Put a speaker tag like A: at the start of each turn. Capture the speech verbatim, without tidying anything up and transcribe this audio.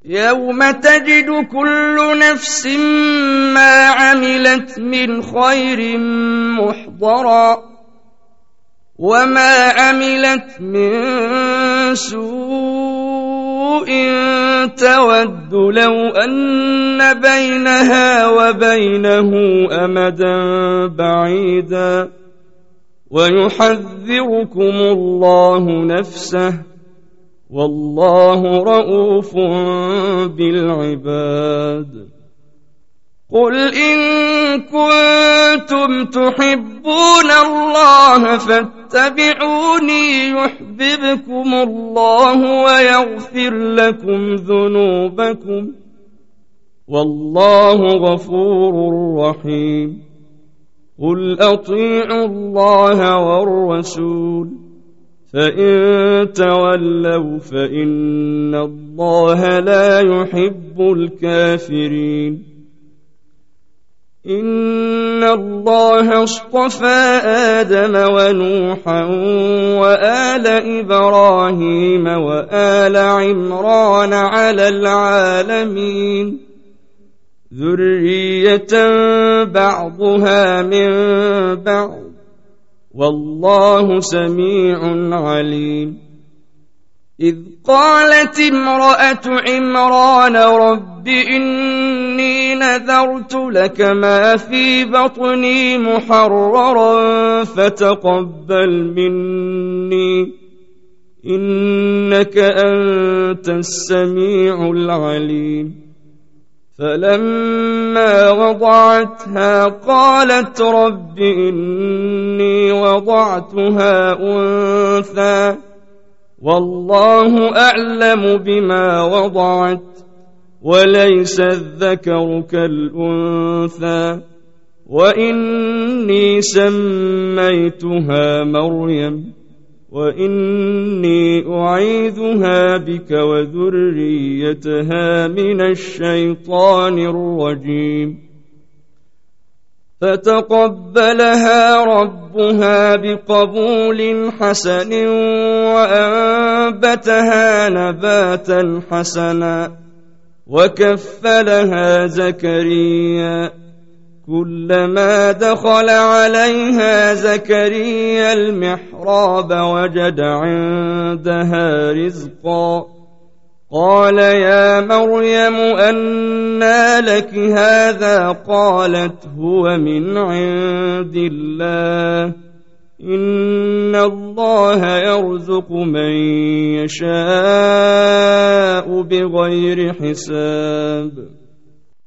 A: يوم تجد كل نفس ما عملت من خير محضرا وما عملت من سوء تود لو أن بينها وبينه أمدا بعيدا ويحذركم الله نفسه والله رؤوف بالعباد. قل إن كنتم تحبون الله فاتبعوني يحببكم الله ويغفر لكم ذنوبكم والله غفور رحيم. قل أطيعوا الله والرسول فإن تولوا فإن الله لا يحب الكافرين. إن الله اصطفى آدم ونوحا وآل إبراهيم وآل عمران على العالمين ذرية بعضها من بعض والله سميع عليم. إذ قالت امرأة عمران رب إني نذرت لك ما في بطني محررا فتقبل مني إنك أنت السميع العليم. فلما وضعتها قالت رب إني وضعتها أنثى والله أعلم بما وضعت وليس الذكر كالأنثى وإني سميتها مريم وإني أعيذها بك وذريتها من الشيطان الرجيم. فتقبلها ربها بقبول حسن وأنبتها نباتا حسنا وكفلها زكريا كلما دخل عليها زكريا المحراب وجد عندها رزقا قال يا مريم أنى لك هذا قالت هو من عند الله إن الله يرزق من يشاء بغير حساب.